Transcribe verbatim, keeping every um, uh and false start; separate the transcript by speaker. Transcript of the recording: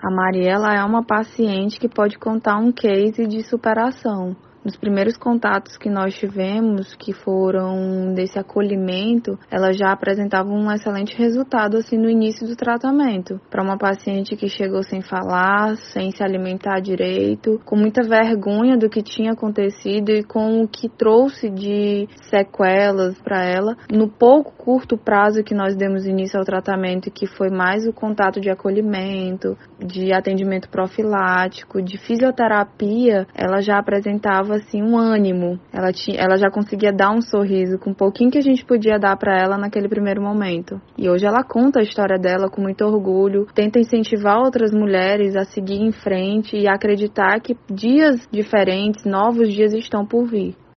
Speaker 1: A Mariela é uma paciente que pode contar um case de superação. Nos primeiros contatos que nós tivemos, que foram desse acolhimento, ela já apresentava um excelente resultado assim no início do tratamento. Para uma paciente que chegou sem falar, sem se alimentar direito, com muita vergonha do que tinha acontecido e com o que trouxe de sequelas para ela, no pouco curto prazo que nós demos início ao tratamento, que foi mais o contato de acolhimento, de atendimento profilático, de fisioterapia, ela já apresentava assim um ânimo, ela, tinha, ela já conseguia dar um sorriso com um pouquinho que a gente podia dar para ela naquele primeiro momento. E hoje ela conta a história dela com muito orgulho, tenta incentivar outras mulheres a seguir em frente e acreditar que dias diferentes, novos dias estão por vir.